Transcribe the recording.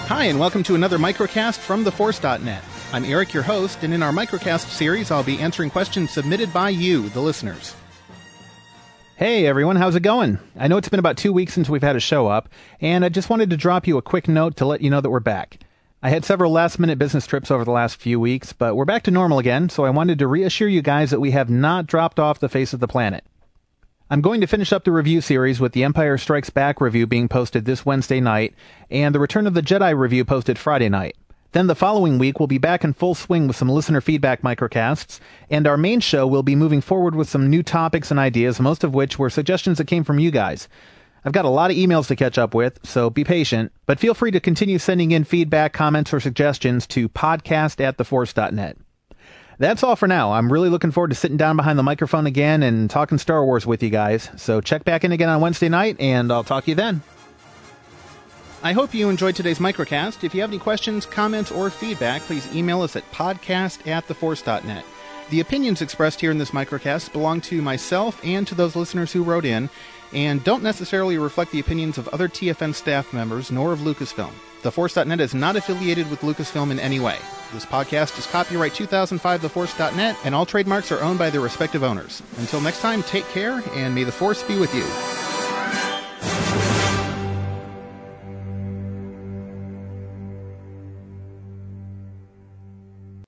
Hi, and welcome to another Microcast from TheForce.net. I'm Eric, your host, and in our Microcast series, I'll be answering questions submitted by you, the listeners. Hey everyone, how's it going? I know it's been about 2 weeks since we've had a show up, and I just wanted to drop you a quick note to let you know that we're back. I had several last-minute business trips over the last few weeks, but we're back to normal again, so I wanted to reassure you guys that we have not dropped off the face of the planet. I'm going to finish up the review series with the Empire Strikes Back review being posted this Wednesday night, and the Return of the Jedi review posted Friday night. Then the following week, we'll be back in full swing with some listener feedback microcasts, and our main show will be moving forward with some new topics and ideas, most of which were suggestions that came from you guys. I've got a lot of emails to catch up with, so be patient, but feel free to continue sending in feedback, comments, or suggestions to podcast@theforce.net. That's all for now. I'm really looking forward to sitting down behind the microphone again and talking Star Wars with you guys. So check back in again on Wednesday night, and I'll talk to you then. I hope you enjoyed today's Microcast. If you have any questions, comments, or feedback, please email us at podcast@theforce.net. The opinions expressed here in this Microcast belong to myself and to those listeners who wrote in, and don't necessarily reflect the opinions of other TFN staff members nor of Lucasfilm. TheForce.net is not affiliated with Lucasfilm in any way. This podcast is copyright 2005 TheForce.net, and all trademarks are owned by their respective owners. Until next time, take care, and may the Force be with you.